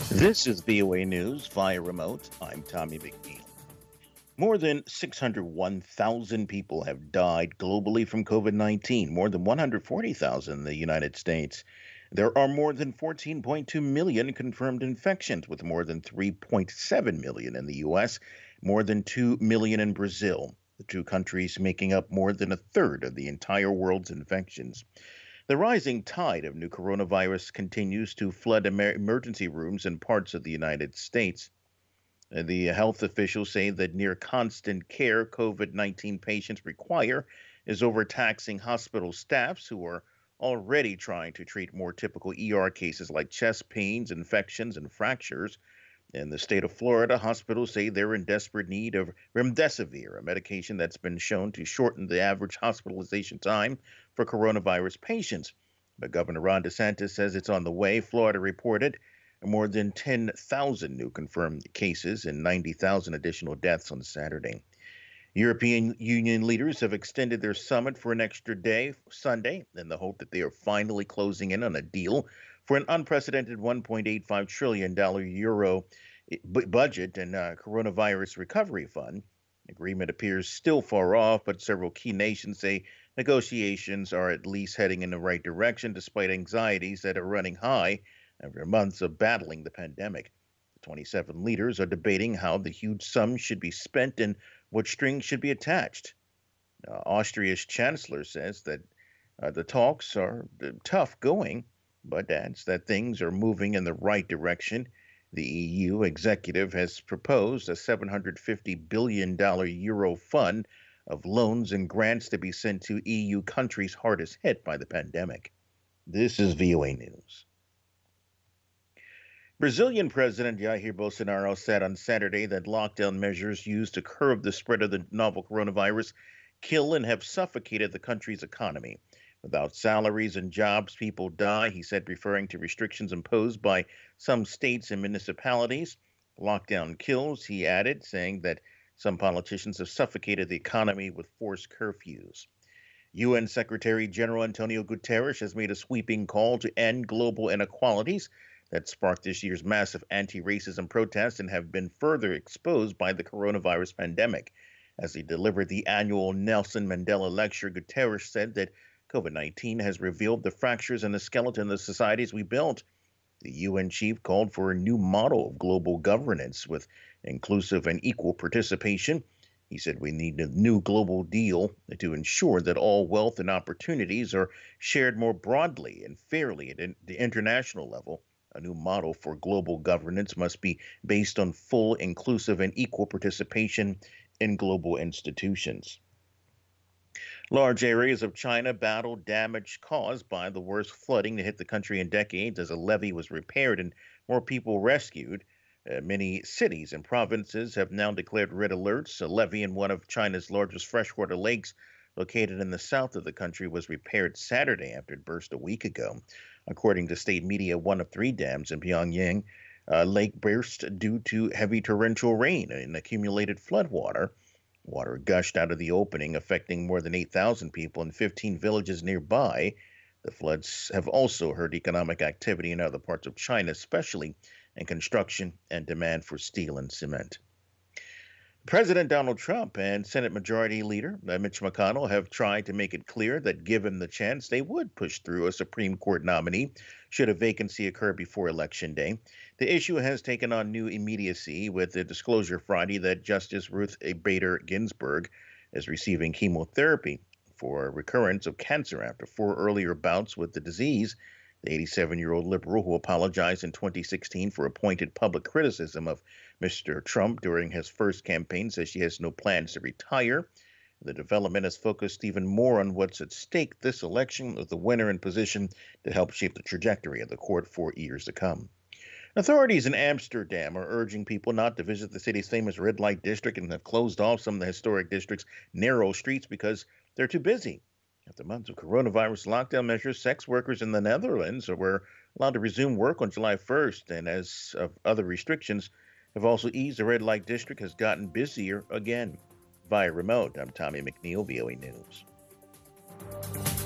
This is VOA News via remote. I'm Tommy McNeil. More than 601,000 people have died globally from COVID 19, more than 140,000 in the United States. There are more than 14.2 million confirmed infections, with more than 3.7 million in the U.S., more than 2 million in Brazil, the two countries making up more than a third of the entire world's infections. The rising tide of new coronavirus continues to flood emergency rooms in parts of the United States. The health officials say that near constant care COVID 19 patients require is overtaxing hospital staffs who are already trying to treat more typical cases like chest pains, infections, and fractures. In the state of Florida, hospitals say they're in desperate need of remdesivir, a medication that's been shown to shorten the average hospitalization time for coronavirus patients. But Governor Ron DeSantis says it's on the way. Florida reported more than 10,000 new confirmed cases and 90,000 additional deaths on Saturday. European Union leaders have extended their summit for an extra day, Sunday, in the hope that they are finally closing in on a deal for an unprecedented $1.85 trillion euro budget and coronavirus recovery fund. Agreement appears still far off, but several key nations say negotiations are at least heading in the right direction, despite anxieties that are running high after months of battling the pandemic. The 27 leaders are debating how the huge sum should be spent and what strings should be attached. Austria's chancellor says that the talks are tough going, but adds that things are moving in the right direction. The EU executive has proposed a $750 billion euro fund of loans and grants to be sent to EU countries hardest hit by the pandemic. This is VOA News. Brazilian President Jair Bolsonaro said on Saturday that lockdown measures used to curb the spread of the novel coronavirus kill and have suffocated the country's economy. Without salaries and jobs, people die, he said, referring to restrictions imposed by some states and municipalities. Lockdown kills, he added, saying that some politicians have suffocated the economy with forced curfews. UN Secretary General Antonio Guterres has made a sweeping call to end global inequalities that sparked this year's massive anti-racism protests and have been further exposed by the coronavirus pandemic. As he delivered the annual Nelson Mandela Lecture, Guterres said that COVID-19 has revealed the fractures in the skeleton of the societies we built. The UN chief called for a new model of global governance with inclusive and equal participation. He said we need a new global deal to ensure that all wealth and opportunities are shared more broadly and fairly at the international level. A new model for global governance must be based on full, inclusive, and equal participation in global institutions. Large areas of China battled damage caused by the worst flooding that hit the country in decades as a levee was repaired and more people rescued. Many cities and provinces have now declared red alerts. A levee in one of China's largest freshwater lakes, located in the south of the country, was repaired Saturday after it burst a week ago. According to state media, one of three dams in Pyongyang lake burst due to heavy torrential rain and accumulated floodwater. Water gushed out of the opening, affecting more than 8,000 people in 15 villages nearby. The floods have also hurt economic activity in other parts of China, especially in construction and demand for steel and cement. President Donald Trump and Senate Majority Leader Mitch McConnell have tried to make it clear that given the chance, they would push through a Supreme Court nominee should a vacancy occur before Election Day. The issue has taken on new immediacy with the disclosure Friday that Justice Ruth Bader Ginsburg is receiving chemotherapy for recurrence of cancer after four earlier bouts with the disease. The 87-year-old liberal who apologized in 2016 for pointed public criticism of Mr. Trump during his first campaign says she has no plans to retire. The development has focused even more on what's at stake this election, with the winner in position to help shape the trajectory of the court for years to come. Authorities in Amsterdam are urging people not to visit the city's famous red light district and have closed off some of the historic district's narrow streets because they're too busy. After months of coronavirus lockdown measures, sex workers in the Netherlands were allowed to resume work on July 1st, and as other restrictions have also eased, the red light district has gotten busier again. Via remote, I'm Tommy McNeil, VOA News.